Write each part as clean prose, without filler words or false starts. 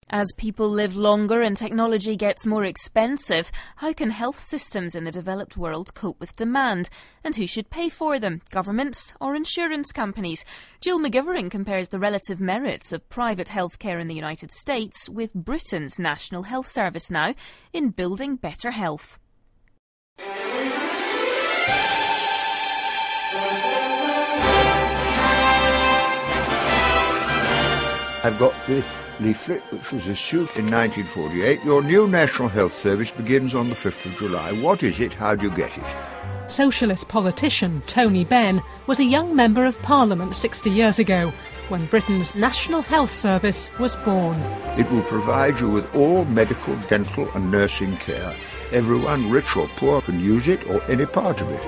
As people live longer and technology gets more expensive, how can health systems in the developed world cope with demand? And who should pay for them, governments or insurance companies? Jill McGivering compares the relative merits of private healthcare in the United States with Britain's National Health Service now in building better health. I've got the leaflet, which was issued in 1948. Your new National Health Service begins on the 5th of July. What is it? How do you get it? Socialist politician Tony Benn was a young member of Parliament 60 years ago when Britain's National Health Service was born. It will provide you with all medical, dental and nursing care. Everyone, rich or poor, can use it or any part of it.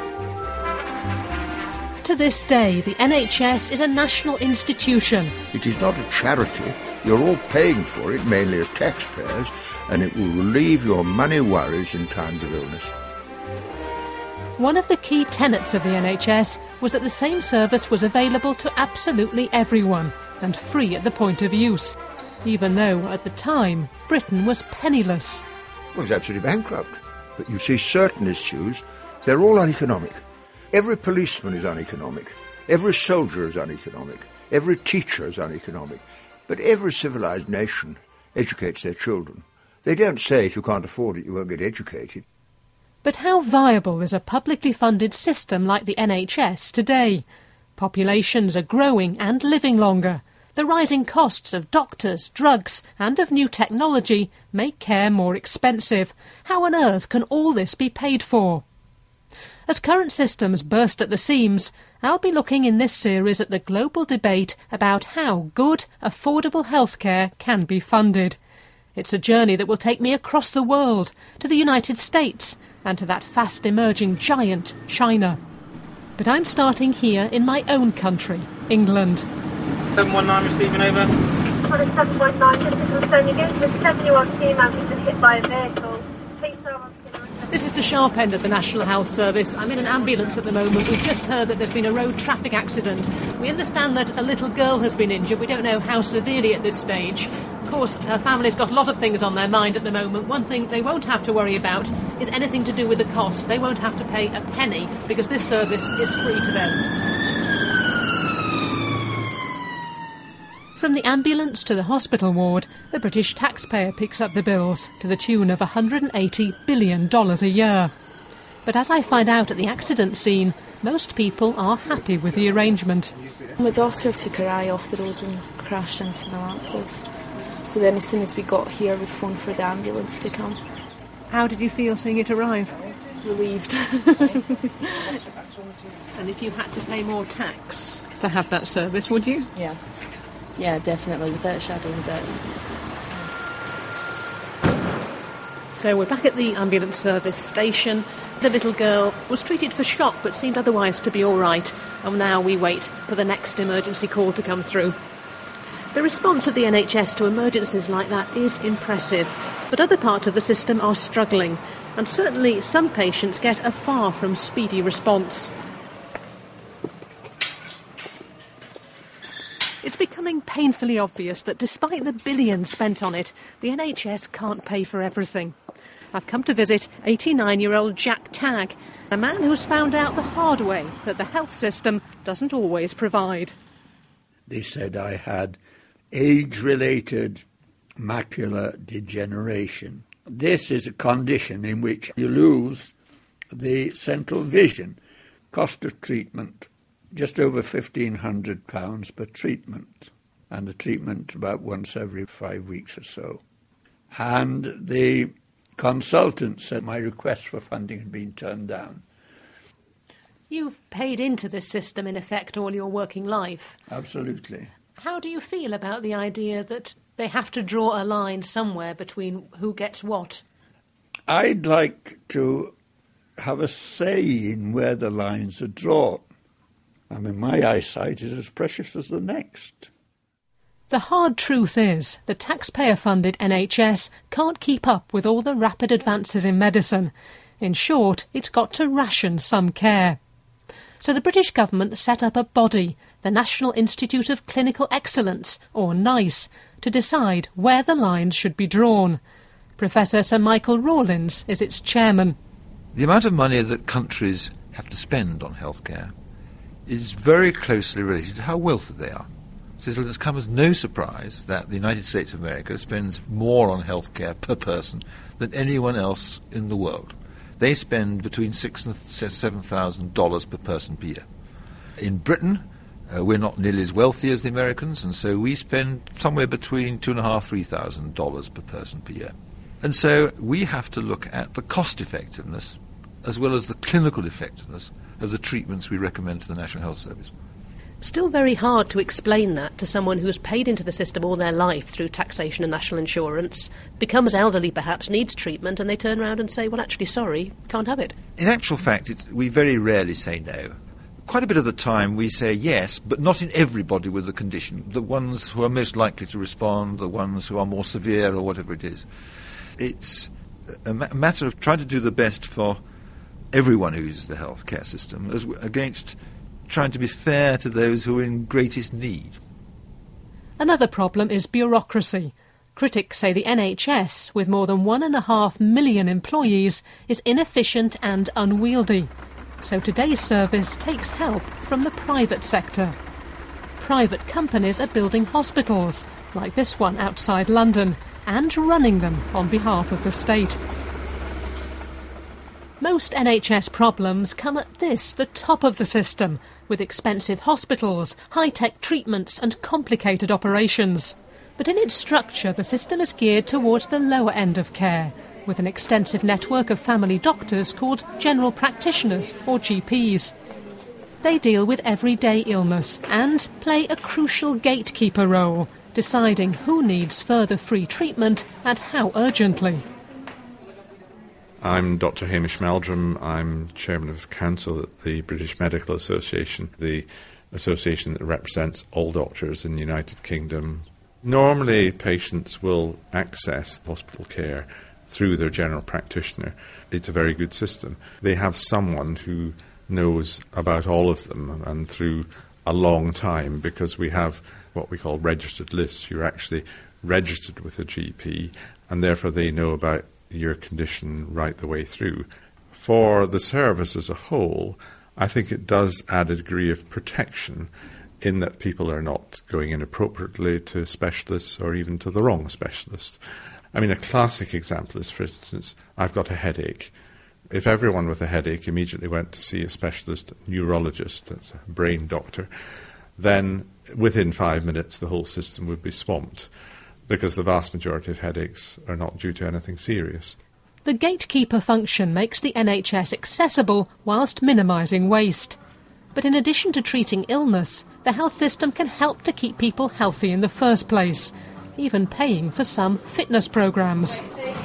To this day, the NHS is a national institution. It is not a charity. You're all paying for it, mainly as taxpayers, and it will relieve your money worries in times of illness. One of the key tenets of the NHS was that the same service was available to absolutely everyone and free at the point of use, even though, at the time, Britain was penniless. Well, it's absolutely bankrupt. But you see, certain issues, they're all uneconomic. Every policeman is uneconomic. Every soldier is uneconomic. Every teacher is uneconomic. But every civilised nation educates their children. They don't say if you can't afford it, you won't get educated. But how viable is a publicly funded system like the NHS today? Populations are growing and living longer. The rising costs of doctors, drugs and of new technology make care more expensive. How on earth can all this be paid for? As current systems burst at the seams, I'll be looking in this series at the global debate about how good, affordable healthcare can be funded. It's a journey that will take me across the world, to the United States, and to that fast-emerging giant, China. But I'm starting here in my own country, England. 719 receiving over. 719, this is returning in. The 7-year-old female who's been hit by a vehicle. Please serve on. This is the sharp end of the National Health Service. I'm in an ambulance at the moment. We've just heard that there's been a road traffic accident. We understand that a little girl has been injured. We don't know how severely at this stage. Of course, her family's got a lot of things on their mind at the moment. One thing they won't have to worry about is anything to do with the cost. They won't have to pay a penny because this service is free to them. From the ambulance to the hospital ward, the British taxpayer picks up the bills to the tune of $180 billion a year. But as I find out at the accident scene, most people are happy with the arrangement. My daughter took her eye off the road and crashed into the lamppost. So then as soon as we got here, we phoned for the ambulance to come. How did you feel seeing it arrive? Relieved. And if you had to pay more tax to have that service, would you? Yeah, definitely, without a shadow of a doubt. So we're back at the ambulance service station. The little girl was treated for shock but seemed otherwise to be all right. And now we wait for the next emergency call to come through. The response of the NHS to emergencies like that is impressive, but other parts of the system are struggling, and certainly some patients get a far from speedy response. It's becoming painfully obvious that despite the billions spent on it, the NHS can't pay for everything. I've come to visit 89-year-old Jack Tagg, a man who's found out the hard way that the health system doesn't always provide. They said I had age-related macular degeneration. This is a condition in which you lose the central vision. Cost of treatment, just over £1,500 per treatment, and the treatment about once every 5 weeks or so. And the consultant said my request for funding had been turned down. You've paid into this system, in effect, all your working life. Absolutely. How do you feel about the idea that they have to draw a line somewhere between who gets what? I'd like to have a say in where the lines are drawn. I mean, my eyesight is as precious as the next. The hard truth is the taxpayer-funded NHS can't keep up with all the rapid advances in medicine. In short, it's got to ration some care. So the British government set up a body, the National Institute of Clinical Excellence, or NICE, to decide where the lines should be drawn. Professor Sir Michael Rawlins is its chairman. The amount of money that countries have to spend on healthcare is very closely related to how wealthy they are. So it has come as no surprise that the United States of America spends more on healthcare per person than anyone else in the world. They spend between $6,000 and $7,000 per person per year. In Britain, we're not nearly as wealthy as the Americans, and so we spend somewhere between $2,500 to $3,000 per person per year. And so we have to look at the cost effectiveness as well as the clinical effectiveness of the treatments we recommend to the National Health Service. Still very hard to explain that to someone who has paid into the system all their life through taxation and national insurance, becomes elderly perhaps, needs treatment, and they turn around and say, well, actually, sorry, can't have it. In actual fact, we very rarely say no. Quite a bit of the time we say yes, but not in everybody with the condition. The ones who are most likely to respond, the ones who are more severe or whatever it is. It's a matter of trying to do the best for everyone who uses the healthcare system against trying to be fair to those who are in greatest need. Another problem is bureaucracy. Critics say the NHS, with more than 1.5 million employees, is inefficient and unwieldy. So today's service takes help from the private sector. Private companies are building hospitals, like this one outside London, and running them on behalf of the state. Most NHS problems come at the top of the system, with expensive hospitals, high-tech treatments and complicated operations. But in its structure, the system is geared towards the lower end of care, with an extensive network of family doctors called general practitioners, or GPs. They deal with everyday illness and play a crucial gatekeeper role, deciding who needs further free treatment and how urgently. I'm Dr. Hamish Meldrum. I'm Chairman of Council at the British Medical Association, the association that represents all doctors in the United Kingdom. Normally, patients will access hospital care through their general practitioner. It's a very good system. They have someone who knows about all of them, and through a long time, because we have what we call registered lists. You're actually registered with a GP, and therefore they know about your condition right the way through. For the service as a whole, I think it does add a degree of protection in that people are not going inappropriately to specialists or even to the wrong specialist. I mean, a classic example is, for instance, I've got a headache. If everyone with a headache immediately went to see a specialist neurologist, that's a brain doctor, then within 5 minutes the whole system would be swamped, because the vast majority of headaches are not due to anything serious. The gatekeeper function makes the NHS accessible whilst minimising waste. But in addition to treating illness, the health system can help to keep people healthy in the first place, even paying for some fitness programmes.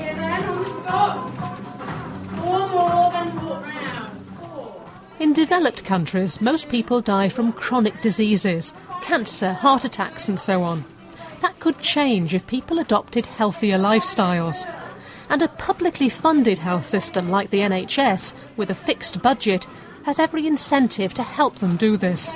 In developed countries, most people die from chronic diseases, cancer, heart attacks and so on. That could change if people adopted healthier lifestyles. And a publicly funded health system like the NHS, with a fixed budget, has every incentive to help them do this.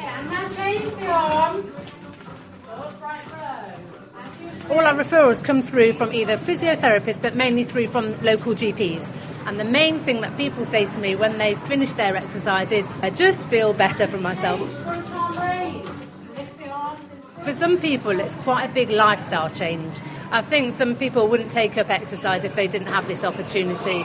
All our referrals come through from either physiotherapists, but mainly through from local GPs. And the main thing that people say to me when they finish their exercise is, I just feel better for myself. For some people, it's quite a big lifestyle change. I think some people wouldn't take up exercise if they didn't have this opportunity.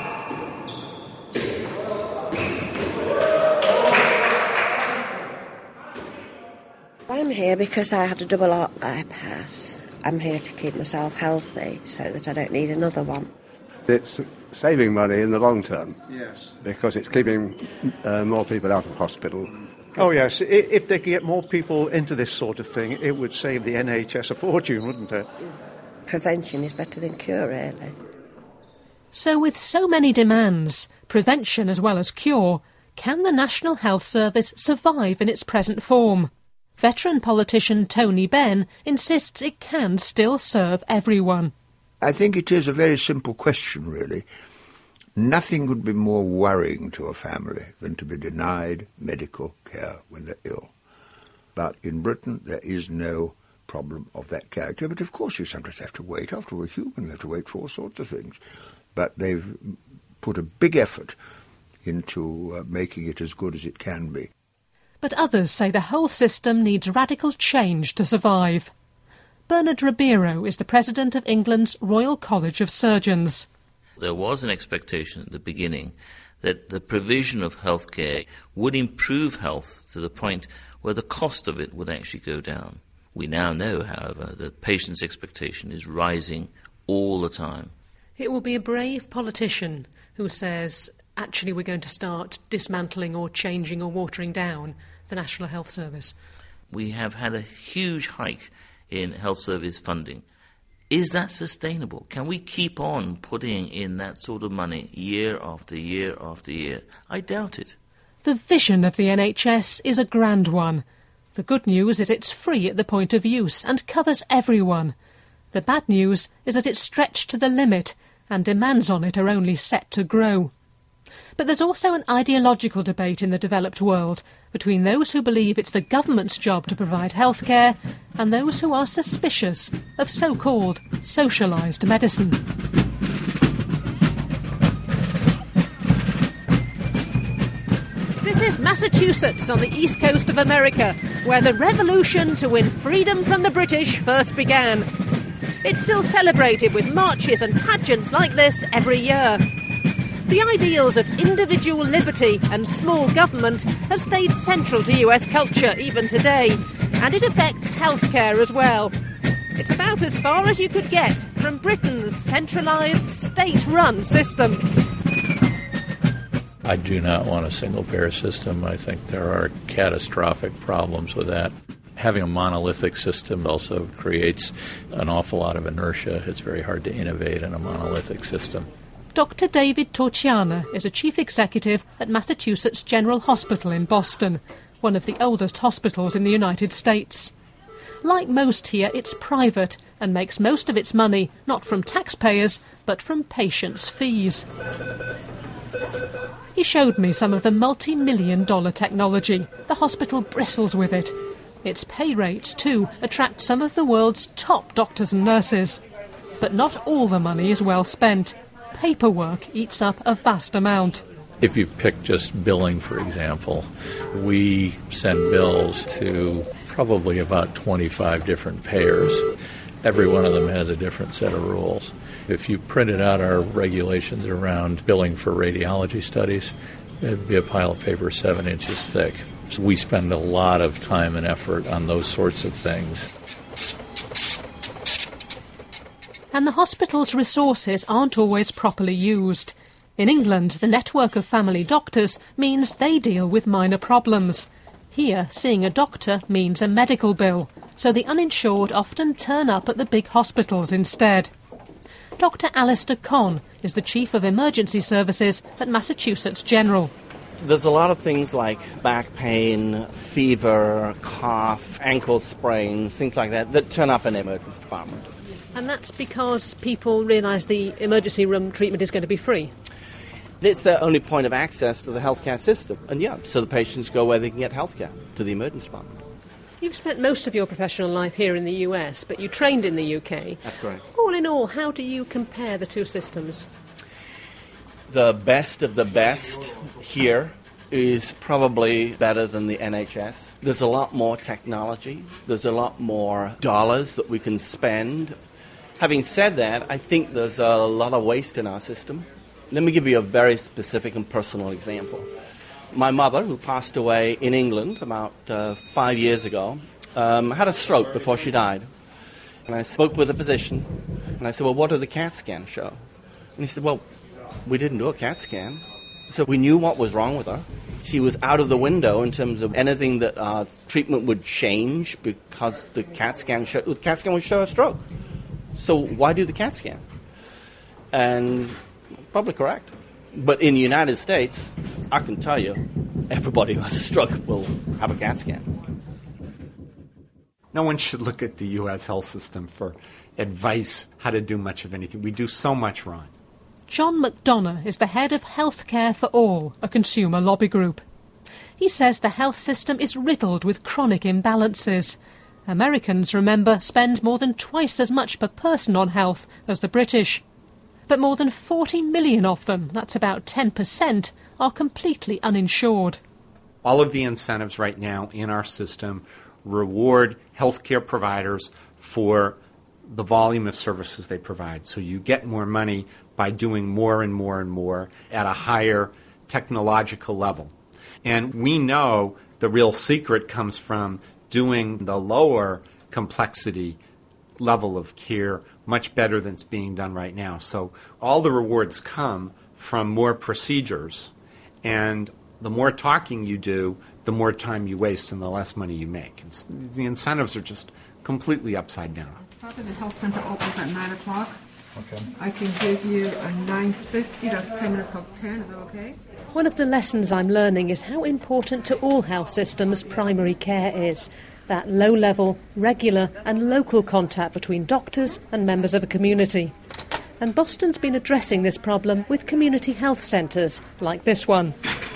I'm here because I had a double heart bypass. I'm here to keep myself healthy so that I don't need another one. It's saving money in the long term. Yes. Because it's keeping more people out of hospital. Oh, yes. If they could get more people into this sort of thing, it would save the NHS a fortune, wouldn't it? Prevention is better than cure, really. So with so many demands, prevention as well as cure, can the National Health Service survive in its present form? Veteran politician Tony Benn insists it can still serve everyone. I think it is a very simple question, really. Nothing would be more worrying to a family than to be denied medical care when they're ill. But in Britain, there is no problem of that character. But of course, you sometimes have to wait. After we're human, you have to wait for all sorts of things. But they've put a big effort into making it as good as it can be. But others say the whole system needs radical change to survive. Bernard Ribeiro is the president of England's Royal College of Surgeons. There was an expectation at the beginning that the provision of healthcare would improve health to the point where the cost of it would actually go down. We now know, however, that patients' expectation is rising all the time. It will be a brave politician who says, actually we're going to start dismantling or changing or watering down the National Health Service. We have had a huge hike in health service funding. Is that sustainable? Can we keep on putting in that sort of money year after year after year? I doubt it. The vision of the NHS is a grand one. The good news is it's free at the point of use and covers everyone. The bad news is that it's stretched to the limit and demands on it are only set to grow. But there's also an ideological debate in the developed world between those who believe it's the government's job to provide healthcare and those who are suspicious of so-called socialised medicine. This is Massachusetts on the east coast of America, where the revolution to win freedom from the British first began. It's still celebrated with marches and pageants like this every year. The ideals of individual liberty and small government have stayed central to US culture even today, and it affects healthcare as well. It's about as far as you could get from Britain's centralised, state-run system. I do not want a single-payer system. I think there are catastrophic problems with that. Having a monolithic system also creates an awful lot of inertia. It's very hard to innovate in a monolithic system. Dr. David Torchiana is a chief executive at Massachusetts General Hospital in Boston, one of the oldest hospitals in the United States. Like most here, it's private and makes most of its money not from taxpayers, but from patients' fees. He showed me some of the multi-million-dollar technology. The hospital bristles with it. Its pay rates, too, attract some of the world's top doctors and nurses. But not all the money is well spent. Paperwork eats up a vast amount. If you pick just billing, for example, we send bills to probably about 25 different payers. Every one of them has a different set of rules. If you printed out our regulations around billing for radiology studies, it'd be a pile of paper 7 inches thick. So we spend a lot of time and effort on those sorts of things. And the hospital's resources aren't always properly used. In England, the network of family doctors means they deal with minor problems. Here, seeing a doctor means a medical bill, so the uninsured often turn up at the big hospitals instead. Dr. Alistair Conn is the Chief of Emergency Services at Massachusetts General. There's a lot of things like back pain, fever, cough, ankle sprain, things like that turn up in the emergency department. And that's because people realise the emergency room treatment is going to be free? It's their only point of access to the healthcare system. And so the patients go where they can get healthcare, to the emergency department. You've spent most of your professional life here in the US, but you trained in the UK. That's correct. All in all, how do you compare the two systems? The best of the best here is probably better than the NHS. There's a lot more technology. There's a lot more dollars that we can spend. Having said that, I think there's a lot of waste in our system. Let me give you a very specific and personal example. My mother, who passed away in England about 5 years ago, had a stroke before she died. And I spoke with a physician, and I said, well, what did the CAT scan show? And he said, well, we didn't do a CAT scan. So we knew what was wrong with her. She was out of the window in terms of anything that our treatment would change because the CAT scan would show a stroke. So why do the CAT scan? And probably correct. But in the United States, I can tell you, everybody who has a stroke will have a CAT scan. No one should look at the U.S. health system for advice how to do much of anything. We do so much wrong. John McDonough is the head of Healthcare for All, a consumer lobby group. He says the health system is riddled with chronic imbalances. Americans, remember, spend more than twice as much per person on health as the British. But more than 40 million of them, that's about 10%, are completely uninsured. All of the incentives right now in our system reward healthcare providers for the volume of services they provide. So you get more money by doing more and more and more at a higher technological level. And we know the real secret comes from doing the lower complexity level of care much better than it's being done right now. So all the rewards come from more procedures, and the more talking you do, the more time you waste and the less money you make. And the incentives are just completely upside down. Saturday Health Centre opens at 9 o'clock. Okay. I can give you a 9:50, that's 10 minutes of 10, is that okay? One of the lessons I'm learning is how important to all health systems primary care is. That low-level, regular and local contact between doctors and members of a community. And Boston's been addressing this problem with community health centres like this one.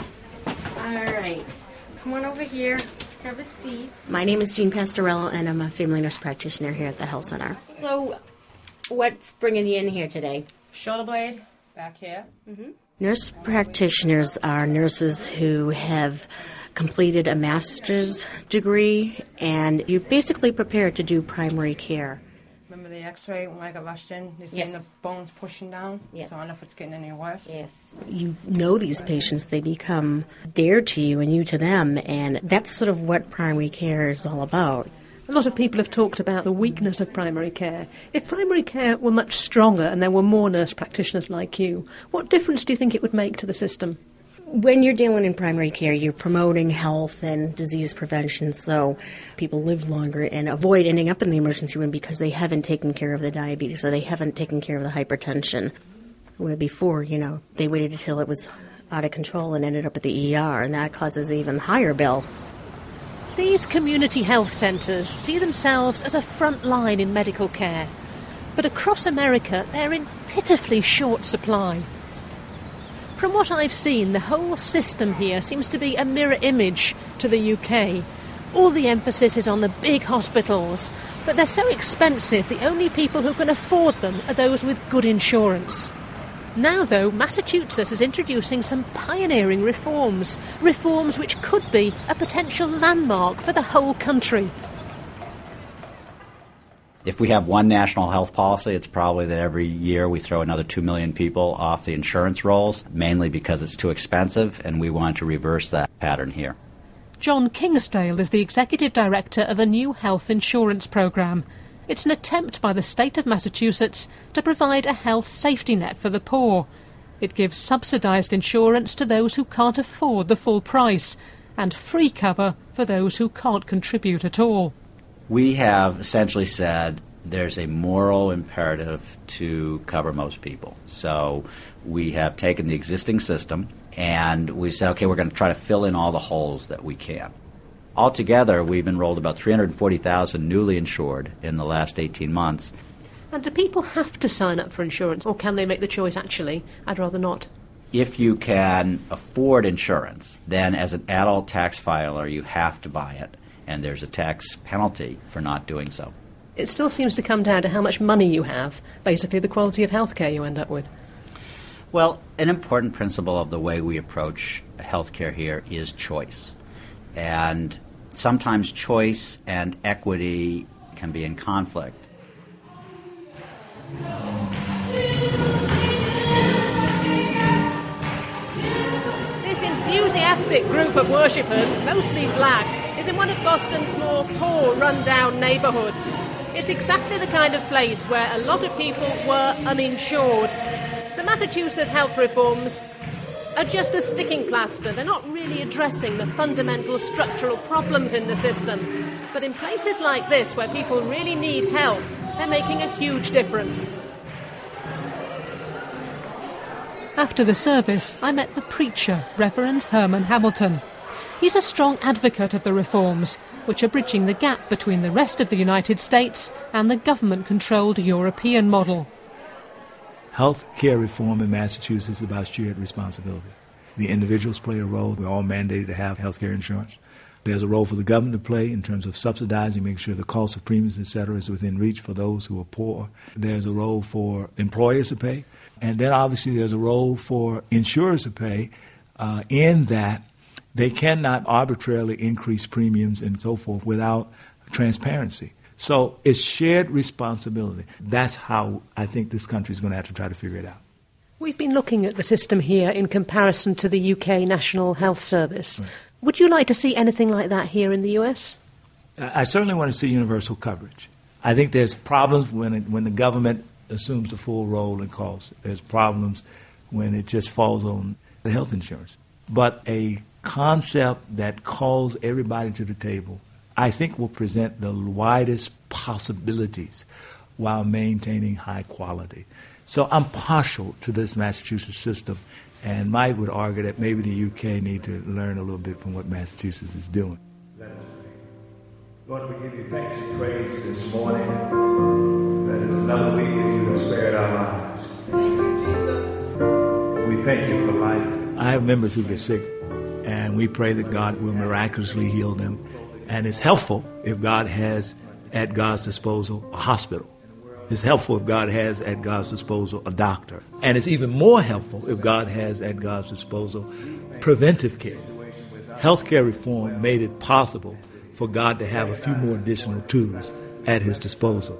All right, come on over here, have a seat. My name is Jean Pastorello, and I'm a family nurse practitioner here at the health center. So, what's bringing you in here today? Shoulder blade, back here. Mm-hmm. Nurse practitioners are nurses who have completed a master's degree, and you're basically prepared to do primary care. Remember the x-ray when I got rushed in? You're seeing the bones pushing down? Yes. So I don't know if it's getting any worse. Yes. You know these patients, they become dear to you and you to them, and that's sort of what primary care is all about. A lot of people have talked about the weakness of primary care. If primary care were much stronger and there were more nurse practitioners like you, what difference do you think it would make to the system? When you're dealing in primary care, you're promoting health and disease prevention, so people live longer and avoid ending up in the emergency room because they haven't taken care of the diabetes or they haven't taken care of the hypertension. Where before, they waited until it was out of control and ended up at the ER, and that causes an even higher bill. These community health centres see themselves as a front line in medical care. But across America, they're in pitifully short supply. From what I've seen, the whole system here seems to be a mirror image to the UK. All the emphasis is on the big hospitals, but they're so expensive, the only people who can afford them are those with good insurance. Now, though, Massachusetts is introducing some pioneering reforms which could be a potential landmark for the whole country. If we have one national health policy, it's probably that every year we throw another 2 million people off the insurance rolls, mainly because it's too expensive, and we want to reverse that pattern here. John Kingsdale is the executive director of a new health insurance programme. It's an attempt by the state of Massachusetts to provide a health safety net for the poor. It gives subsidised insurance to those who can't afford the full price, and free cover for those who can't contribute at all. We have essentially said there's a moral imperative to cover most people. So we have taken the existing system and we said, okay, we're going to try to fill in all the holes that we can. Altogether, we've enrolled about 340,000 newly insured in the last 18 months. And do people have to sign up for insurance, or can they make the choice, actually, I'd rather not? If you can afford insurance, then as an adult tax filer, you have to buy it, and there's a tax penalty for not doing so. It still seems to come down to how much money you have, basically the quality of healthcare you end up with. Well, an important principle of the way we approach healthcare here is choice. And sometimes choice and equity can be in conflict. This enthusiastic group of worshippers, mostly black, is in one of Boston's more poor, run-down neighbourhoods. It's exactly the kind of place where a lot of people were uninsured. The Massachusetts health reforms are just a sticking plaster. They're not really addressing the fundamental structural problems in the system. But in places like this, where people really need help, they're making a huge difference. After the service, I met the preacher, Reverend Herman Hamilton. He's a strong advocate of the reforms, which are bridging the gap between the rest of the United States and the government-controlled European model. Health care reform in Massachusetts is about shared responsibility. The individuals play a role. We're all mandated to have health care insurance. There's a role for the government to play in terms of subsidizing, making sure the cost of premiums, et cetera, is within reach for those who are poor. There's a role for employers to pay. And then obviously there's a role for insurers to pay in that they cannot arbitrarily increase premiums and so forth without transparency. So it's shared responsibility. That's how I think this country is going to have to try to figure it out. We've been looking at the system here in comparison to the UK National Health Service. Right. Would you like to see anything like that here in the US? I certainly want to see universal coverage. I think there's problems when the government assumes the full role and cost. There's problems when it just falls on the health insurance. But a concept that calls everybody to the table, I think will present the widest possibilities while maintaining high quality. So I'm partial to this Massachusetts system, and Mike would argue that maybe the UK need to learn a little bit from what Massachusetts is doing. Lord, we give you thanks and praise this morning that it's another week that you have spared our lives. We thank you for life. I have members who get sick, and we pray that God will miraculously heal them. And it's helpful if God has at God's disposal a hospital. It's helpful if God has at God's disposal a doctor. And it's even more helpful if God has at God's disposal preventive care. Healthcare reform made it possible for God to have a few more additional tools at his disposal.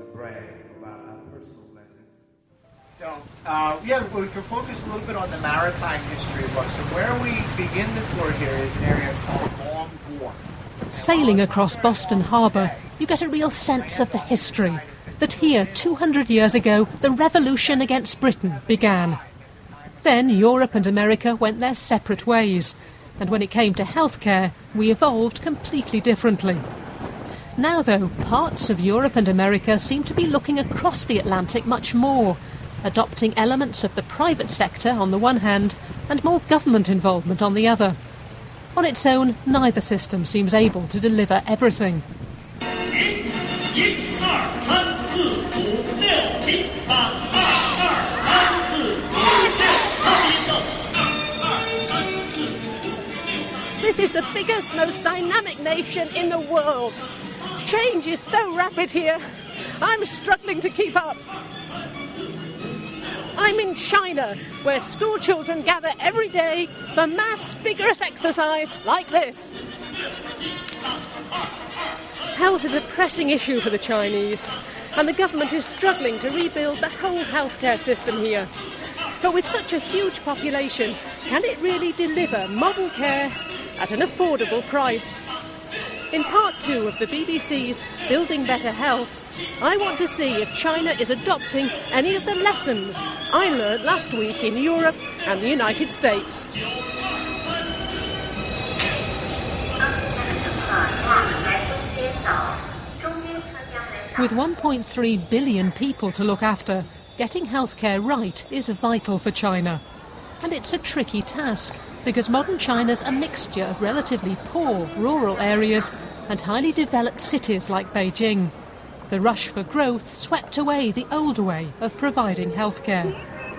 So, we can focus a little bit on the maritime history of Boston. Where we begin the tour here is an area called Long Wharf. Sailing across Boston Harbour, you get a real sense of the history. That here, 200 years ago, the revolution against Britain began. Then Europe and America went their separate ways, and when it came to healthcare, we evolved completely differently. Now, though, parts of Europe and America seem to be looking across the Atlantic much more, adopting elements of the private sector on the one hand, and more government involvement on the other. On its own, neither system seems able to deliver everything. This is the biggest, most dynamic nation in the world. Change is so rapid here. I'm struggling to keep up. I'm in China, where school children gather every day for mass vigorous exercise like this. Health is a pressing issue for the Chinese, and the government is struggling to rebuild the whole healthcare system here. But with such a huge population, can it really deliver modern care at an affordable price? In part 2 of the BBC's Building Better Health, I want to see if China is adopting any of the lessons I learned last week in Europe and the United States. With 1.3 billion people to look after, getting healthcare right is vital for China. And it's a tricky task, because modern China's a mixture of relatively poor rural areas and highly developed cities like Beijing. The rush for growth swept away the old way of providing healthcare.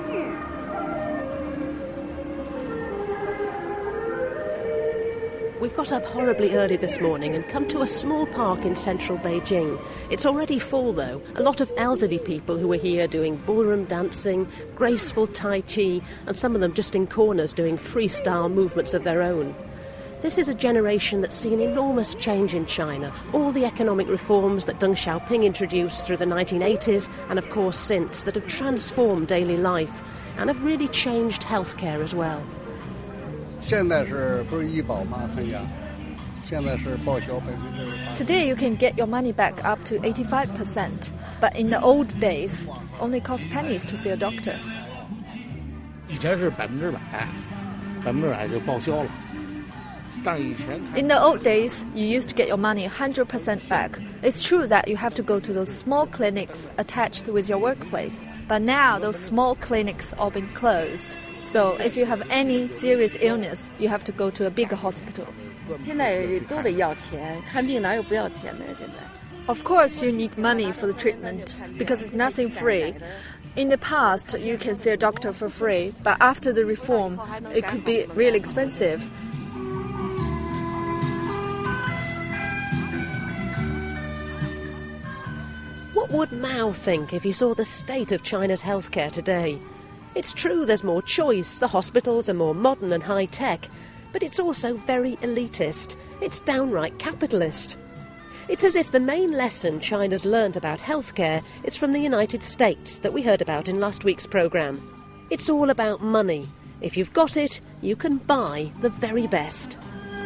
We've got up horribly early this morning and come to a small park in central Beijing. It's already full, though. A lot of elderly people who are here doing ballroom dancing, graceful Tai Chi, and some of them just in corners doing freestyle movements of their own. This is a generation that's seen enormous change in China. All the economic reforms that Deng Xiaoping introduced through the 1980s, and of course since, that have transformed daily life and have really changed healthcare as well. Today you can get your money back up to 85%, but in the old days, only cost pennies to see a doctor. In the old days, you used to get your money 100% back. It's true that you have to go to those small clinics attached with your workplace, but now those small clinics are being closed. So if you have any serious illness, you have to go to a bigger hospital. Of course you need money for the treatment, because it's nothing free. In the past, you can see a doctor for free, but after the reform, it could be really expensive. What would Mao think if he saw the state of China's healthcare today? It's true there's more choice, the hospitals are more modern and high-tech, but it's also very elitist. It's downright capitalist. It's as if the main lesson China's learned about healthcare is from the United States that we heard about in last week's programme. It's all about money. If you've got it, you can buy the very best.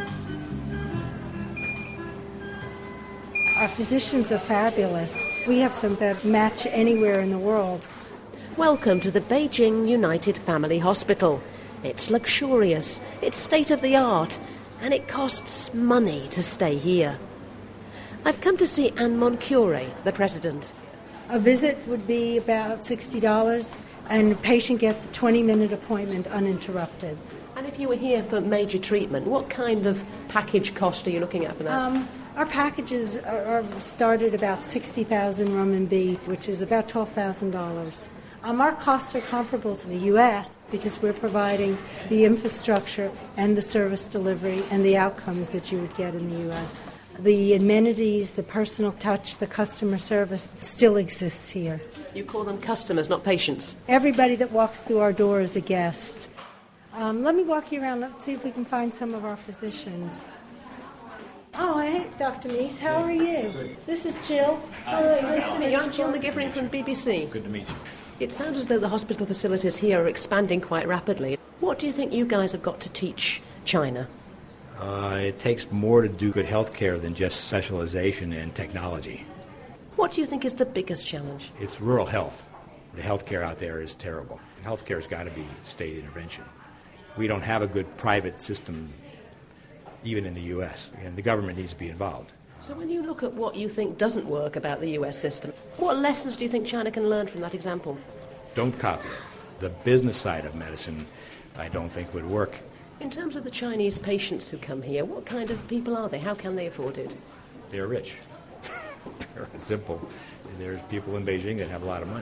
Our physicians are fabulous. We have some that match anywhere in the world. Welcome to the Beijing United Family Hospital. It's luxurious, it's state-of-the-art, and it costs money to stay here. I've come to see Anne Moncure, the president. A visit would be about $60, and the patient gets a 20-minute appointment uninterrupted. And if you were here for major treatment, what kind of package cost are you looking at for that? Our packages are start at about 60,000 RMB, which is about $12,000. Our costs are comparable to the U.S. because we're providing the infrastructure and the service delivery and the outcomes that you would get in the U.S. The amenities, the personal touch, the customer service still exists here. You call them customers, not patients? Everybody that walks through our door is a guest. Let me walk you around. Let's see if we can find some of our physicians. Oh, hey, Dr. Meese, how are you? Good. This is Jill. Hello, nice to meet you. I'm Jill McGivering from BBC. Good to meet you. It sounds as though the hospital facilities here are expanding quite rapidly. What do you think you guys have got to teach China? It takes more to do good health care than just specialization in technology. What do you think is the biggest challenge? It's rural health. The health care out there is terrible. And health care has got to be state intervention. We don't have a good private system, even in the U.S., and the government needs to be involved. So when you look at what you think doesn't work about the U.S. system, what lessons do you think China can learn from that example? Don't copy it. The business side of medicine, I don't think would work. In terms of the Chinese patients who come here, what kind of people are they? How can they afford it? They're rich. Pure and simple. There's people in Beijing that have a lot of money.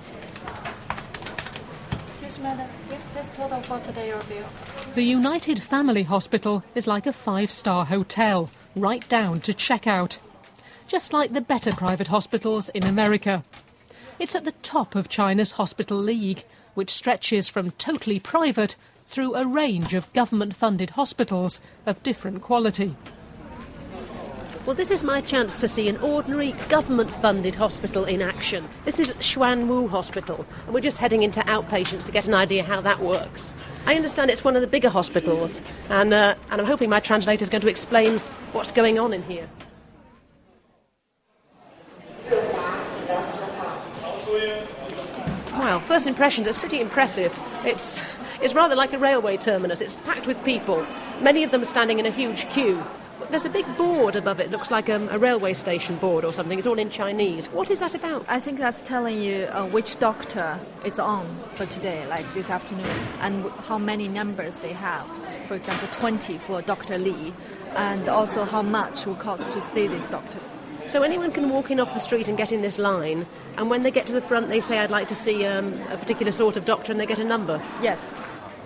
Yes, madam. This total for today your bill. The United Family Hospital is like a 5-star hotel, right down to checkout. Just like the better private hospitals in America. It's at the top of China's hospital league, which stretches from totally private through a range of government-funded hospitals of different quality. Well, this is my chance to see an ordinary government-funded hospital in action. This is Xuanwu Hospital, and we're just heading into outpatients to get an idea how that works. I understand it's one of the bigger hospitals, and I'm hoping my translator's going to explain what's going on in here. Wow, first impressions, it's pretty impressive. It's rather like a railway terminus. It's packed with people. Many of them are standing in a huge queue. There's a big board above it. Looks like a railway station board or something. It's all in Chinese. What is that about? I think that's telling you which doctor is on for today, like this afternoon, and how many numbers they have. For example, 20 for Dr. Li, and also how much it will cost to see this doctor. So anyone can walk in off the street and get in this line, and when they get to the front, they say, I'd like to see a particular sort of doctor, and they get a number? Yes.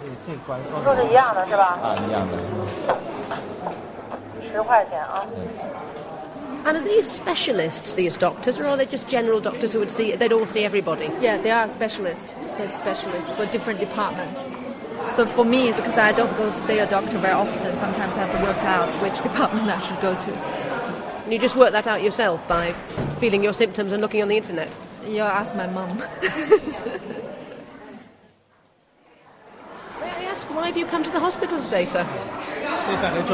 And are these specialists, these doctors, or are they just general doctors who they'd all see everybody? Yeah, they are specialists. So specialists for different departments. So for me, because I don't go see a doctor very often, sometimes I have to work out which department I should go to. And you just work that out yourself by feeling your symptoms and looking on the internet? Yeah, ask my mum. May I ask, why have you come to the hospital today, sir? Because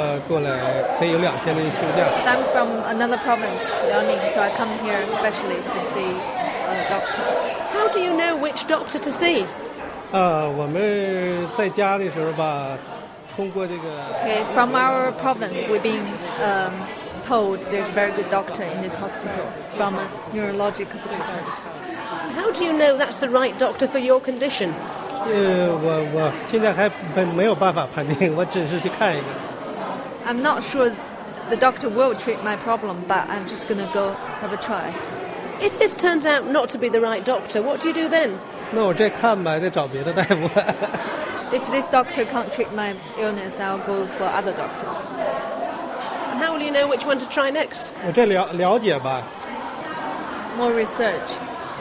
I'm from another province, Liaoning, so I come here especially to see a doctor. How do you know which doctor to see? Okay, from our province, we've been told there's a very good doctor in this hospital from a neurological department. How do you know that's the right doctor for your condition? I'm not sure the doctor will treat my problem, but I'm just going to go have a try. If this turns out not to be the right doctor, what do you do then? 那我再看吧，再找别的大夫。 If this doctor can't treat my illness, I'll go for other doctors. And how will you know which one to try next? 我再了解吧。 More research.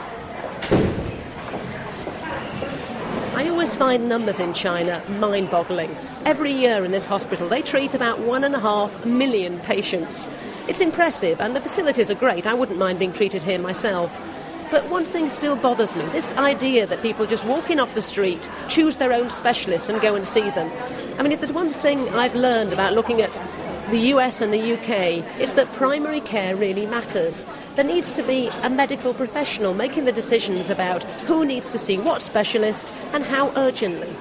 I always find numbers in China mind-boggling. Every year in this hospital they treat about 1.5 million patients. It's impressive and the facilities are great. I wouldn't mind being treated here myself. But one thing still bothers me, this idea that people just walk in off the street, choose their own specialists and go and see them. I mean, if there's one thing I've learned about looking at the US and the UK, it's that primary care really matters. There needs to be a medical professional making the decisions about who needs to see what specialist and how urgently.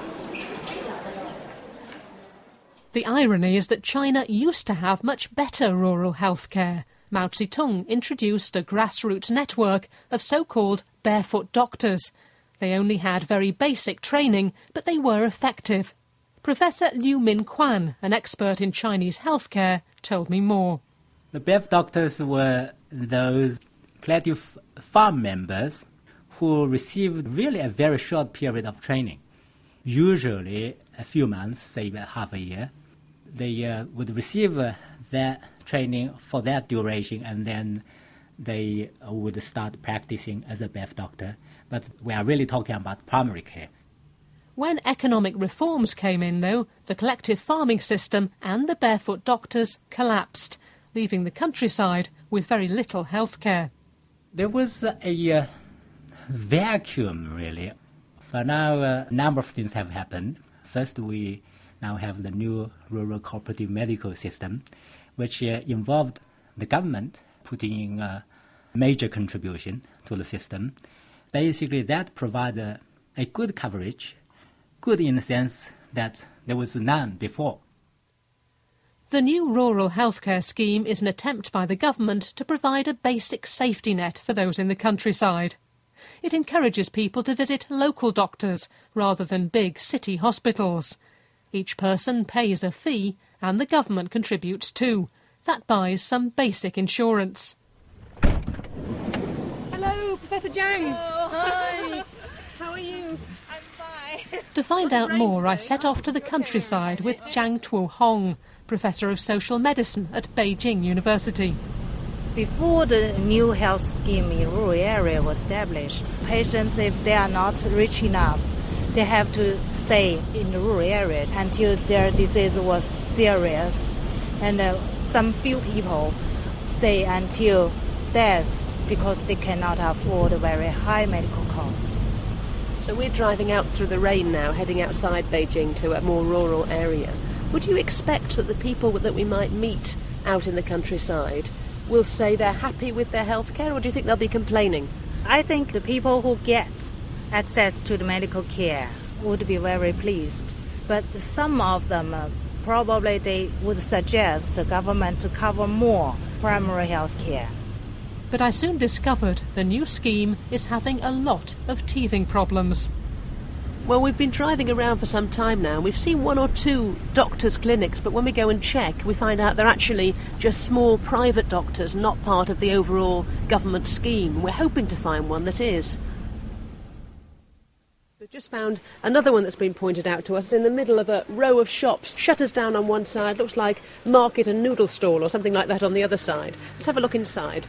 The irony is that China used to have much better rural health care. Mao Zedong introduced a grassroots network of so-called barefoot doctors. They only had very basic training, but they were effective. Professor Liu Min-Quan, an expert in Chinese healthcare, told me more. The barefoot doctors were those collective farm members who received really a very short period of training, usually a few months, say about half a year. They would receive that training for that duration, and then they would start practicing as a barefoot doctor. But we are really talking about primary care. When economic reforms came in, though, the collective farming system and the barefoot doctors collapsed, leaving the countryside with very little health care. There was a vacuum, really. But now a number of things have happened. First, we now have the new rural cooperative medical system, which involved the government putting in a major contribution to the system. Basically, that provided a good coverage, good in the sense that there was none before. The new rural healthcare scheme is an attempt by the government to provide a basic safety net for those in the countryside. It encourages people to visit local doctors rather than big city hospitals. Each person pays a fee and the government contributes too. That buys some basic insurance. Hello, Professor Zhang. Oh, hi. How are you? I'm fine. To find out more, I set off to the countryside with Zhang Tuohong, Professor of Social Medicine at Beijing University. Before the new health scheme in rural area was established, patients, if they are not rich enough, they have to stay in the rural area until their disease was serious. And some few people stay until death because they cannot afford a very high medical cost. So we're driving out through the rain now, heading outside Beijing to a more rural area. Would you expect that the people that we might meet out in the countryside will say they're happy with their health care, or do you think they'll be complaining? I think the people who get access to the medical care would be very pleased. But some of them, probably they would suggest the government to cover more primary health care. But I soon discovered the new scheme is having a lot of teething problems. Well, we've been driving around for some time now. We've seen 1 or 2 doctors' clinics, but when we go and check, we find out they're actually just small private doctors, not part of the overall government scheme. We're hoping to find one that is. We've just found another one that's been pointed out to us. It's in the middle of a row of shops, shutters down on one side, looks like market and noodle stall or something like that on the other side. Let's have a look inside.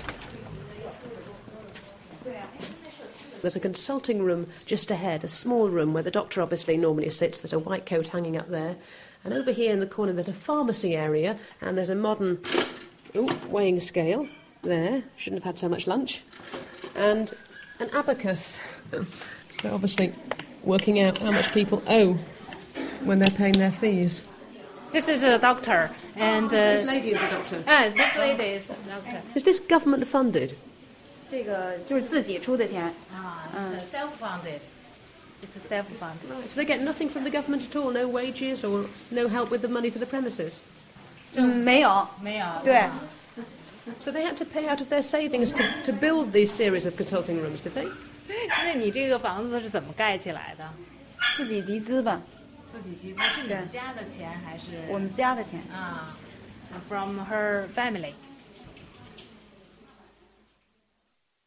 There's a consulting room just ahead, a small room where the doctor obviously normally sits. There's a white coat hanging up there. And over here in the corner there's a pharmacy area, and there's a modern weighing scale there. Shouldn't have had so much lunch. And an abacus. They're obviously working out how much people owe when they're paying their fees. This is a doctor. And this lady is the doctor. This lady is the doctor. Is this government funded? 这个就是自己出的钱。It's self-funded. It's self-funded. Right. So they get nothing from the government at all? No wages or no help with the money for the premises? 没有。对。 So they had to pay out of their savings to build these series of consulting rooms, did they? 那你这个房子是怎么盖起来的？自己集资吧。 自己集资是你们家的钱还是？ 我们家的钱。From her family.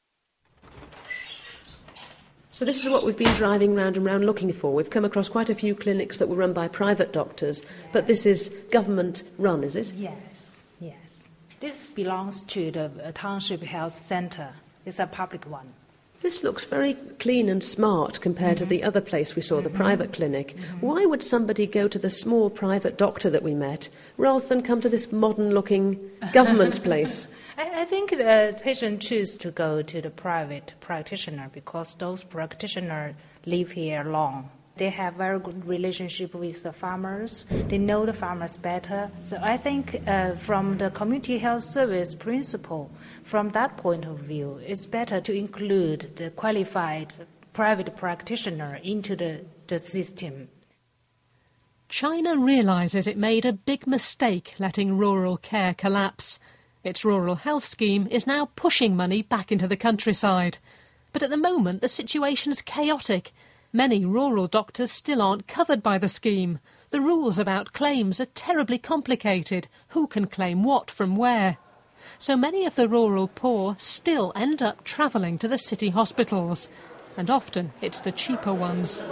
So this is what we've been driving round and round looking for. We've come across quite a few clinics that were run by private doctors, but this is government-run, is it? Yes, yes. This belongs to the Township Health Center. It's a public one. This looks very clean and smart compared to the other place we saw, the private clinic. Why would somebody go to the small private doctor that we met rather than come to this modern-looking government place? I think the patient choose to go to the private practitioner because those practitioners live here long. They have very good relationship with the farmers. They know the farmers better. So I think from the community health service principle, from that point of view, it's better to include the qualified private practitioner into the system. China realises it made a big mistake letting rural care collapse. Its rural health scheme is now pushing money back into the countryside. But at the moment, the situation's chaotic. Many rural doctors still aren't covered by the scheme. The rules about claims are terribly complicated. Who can claim what from where? So many of the rural poor still end up travelling to the city hospitals. And often it's the cheaper ones.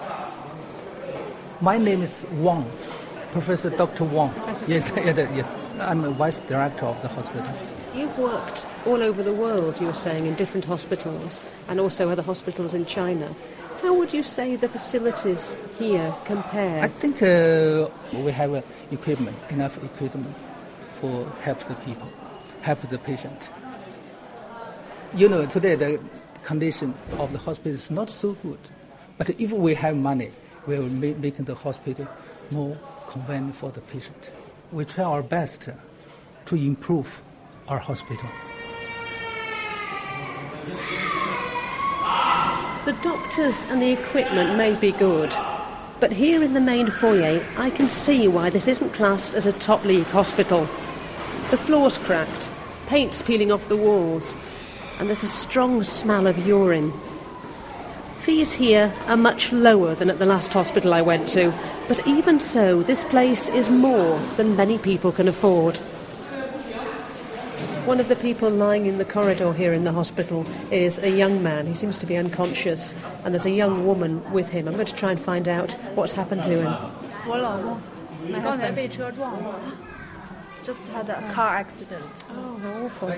My name is Wang, Professor Dr. Wang. Yes, yes. I'm a vice director of the hospital. You've worked all over the world, you were saying, in different hospitals and also other hospitals in China. How would you say the facilities here compare? I think we have enough equipment for help the people, help the patient. You know, today the condition of the hospital is not so good. But if we have money, we will make the hospital more convenient for the patient. We try our best to improve our hospital. The doctors and the equipment may be good, but here in the main foyer I can see why this isn't classed as a top-league hospital. The floor's cracked, paint's peeling off the walls, and there's a strong smell of urine. Fees here are much lower than at the last hospital I went to, but even so, this place is more than many people can afford. One of the people lying in the corridor here in the hospital is a young man. He seems to be unconscious, and there's a young woman with him. I'm going to try and find out what's happened to him. My husband just had a car accident. Oh, how awful.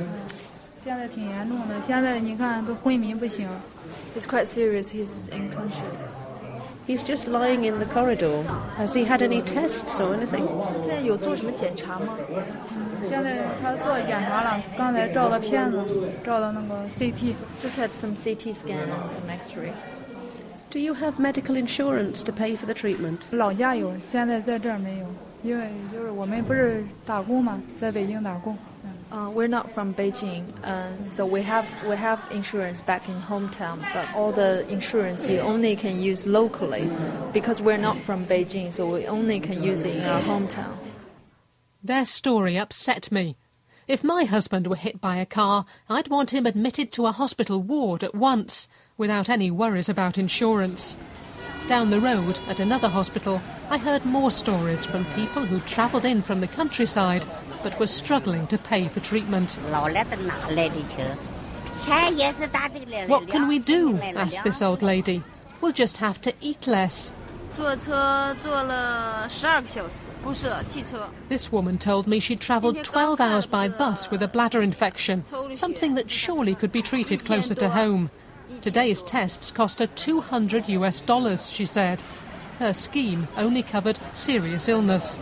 It's quite serious. He's unconscious. He's just lying in the corridor. Has he had any tests or anything? Just had some CT scan and some X-ray. Do you have medical insurance to pay for the treatment? We're not from Beijing, so we have insurance back in hometown, but all the insurance you only can use locally because we're not from Beijing, so we only can use it in our hometown. Their story upset me. If my husband were hit by a car, I'd want him admitted to a hospital ward at once, without any worries about insurance. Down the road, at another hospital, I heard more stories from people who travelled in from the countryside but were struggling to pay for treatment. What can we do? Asked this old lady. We'll just have to eat less. This woman told me she'd travelled 12 hours by bus with a bladder infection, something that surely could be treated closer to home. Today's tests cost her $200, she said. Her scheme only covered serious illness.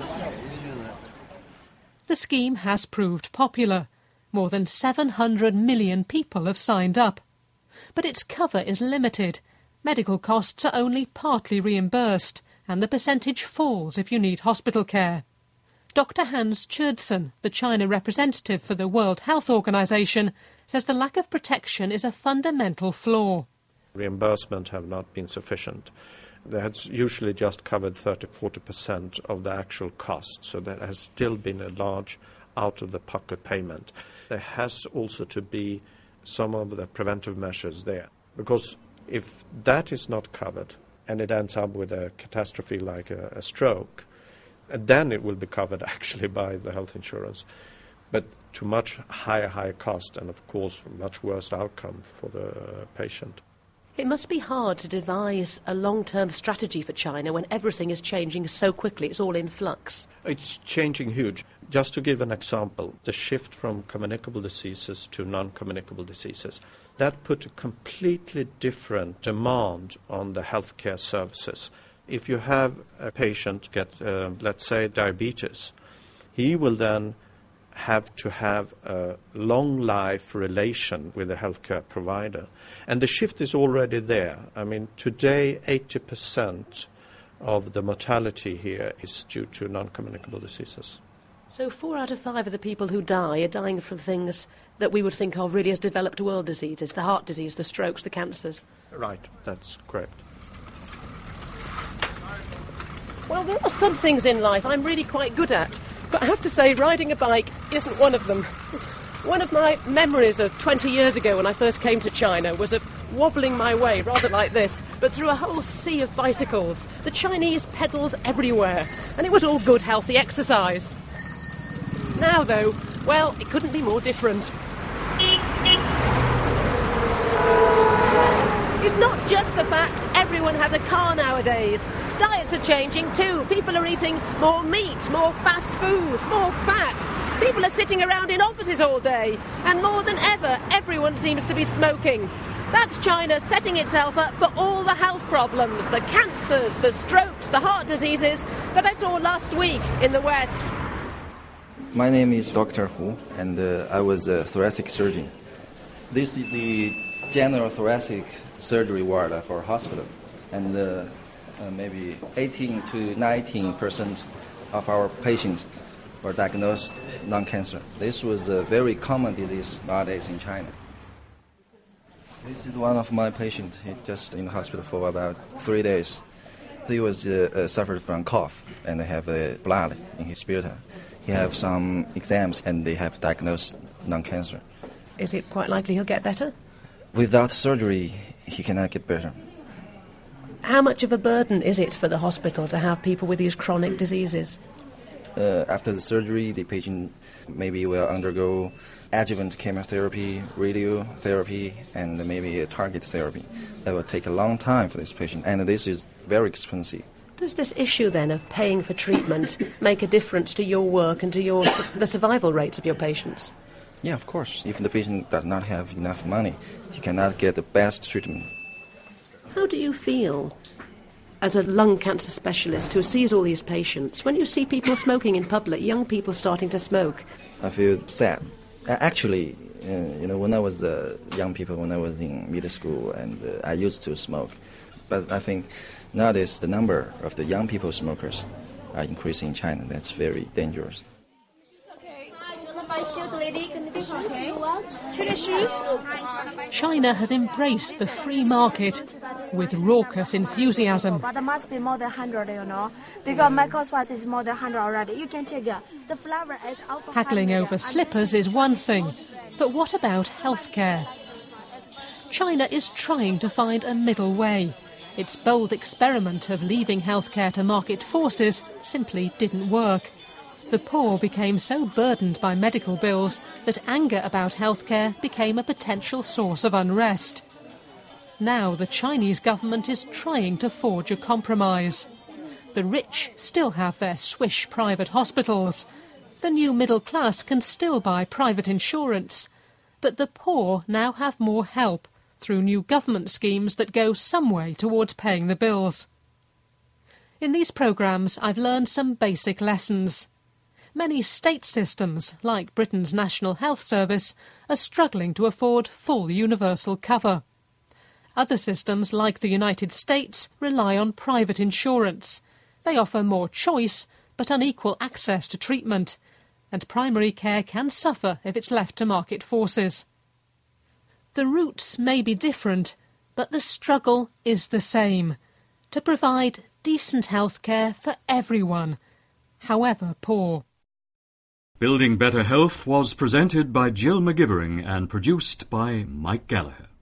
The scheme has proved popular. More than 700 million people have signed up. But its cover is limited. Medical costs are only partly reimbursed, and the percentage falls if you need hospital care. Dr. Hans Churdson, the China representative for the World Health Organization, says the lack of protection is a fundamental flaw. Reimbursement have not been sufficient. They had usually just covered 30-40% of the actual cost, so there has still been a large out-of-the-pocket payment. There has also to be some of the preventive measures there, because if that is not covered and it ends up with a catastrophe like a stroke, then it will be covered actually by the health insurance, but to much higher cost and, of course, much worse outcome for the patient. It must be hard to devise a long-term strategy for China when everything is changing so quickly. It's all in flux. It's changing huge. Just to give an example, the shift from communicable diseases to non-communicable diseases, that put a completely different demand on the healthcare services. If you have a patient get, let's say, diabetes, he will then have to have a long life relation with a healthcare provider. And the shift is already there. I mean, today 80% of the mortality here is due to non-communicable diseases. So 4 out of 5 of the people who die are dying from things that we would think of really as developed world diseases, the heart disease, the strokes, the cancers. Right, that's correct. Well, there are some things in life I'm really quite good at, but I have to say riding a bike isn't one of them. One of my memories of 20 years ago when I first came to China was of wobbling my way, rather like this, but through a whole sea of bicycles. The Chinese pedals everywhere, and it was all good, healthy exercise. Now, though, well, it couldn't be more different. It's not just the fact everyone has a car nowadays. Diets are changing too. People are eating more meat, more fast food, more fat. People are sitting around in offices all day. And more than ever, everyone seems to be smoking. That's China setting itself up for all the health problems, the cancers, the strokes, the heart diseases that I saw last week in the West. My name is Dr. Hu, and I was a thoracic surgeon. This is the general thoracic surgery ward of our hospital, and maybe 18 to 19% of our patients were diagnosed lung cancer. This was a very common disease nowadays in China. This is one of my patients. He just in the hospital for about 3 days. He was suffered from cough and have blood in his sputum. He have some exams and they have diagnosed lung cancer. Is it quite likely he'll get better? Without surgery, he cannot get better. How much of a burden is it for the hospital to have people with these chronic diseases? After the surgery, the patient maybe will undergo adjuvant chemotherapy, radiotherapy, and maybe a target therapy. That will take a long time for this patient, and this is very expensive. Does this issue then of paying for treatment make a difference to your work and to the survival rates of your patients? Yeah, of course. If the patient does not have enough money, he cannot get the best treatment. How do you feel as a lung cancer specialist who sees all these patients when you see people smoking in public, young people starting to smoke? I feel sad. Actually, when I was young people, when I was in middle school, and I used to smoke. But I think nowadays the number of the young people smokers are increasing in China. That's very dangerous. China has embraced the free market with raucous enthusiasm. But there must be more than 100, because my cost price is more than 100 already. You can check the flower is out. Haggling over slippers is one thing, but what about healthcare? China is trying to find a middle way. Its bold experiment of leaving healthcare to market forces simply didn't work. The poor became so burdened by medical bills that anger about healthcare became a potential source of unrest. Now the Chinese government is trying to forge a compromise. The rich still have their swish private hospitals. The new middle class can still buy private insurance. But the poor now have more help through new government schemes that go some way towards paying the bills. In these programmes, I've learned some basic lessons. Many state systems, like Britain's National Health Service, are struggling to afford full universal cover. Other systems, like the United States, rely on private insurance. They offer more choice, but unequal access to treatment, and primary care can suffer if it's left to market forces. The routes may be different, but the struggle is the same: to provide decent health care for everyone, however poor. Building Better Health was presented by Jill McGivering and produced by Mike Gallagher.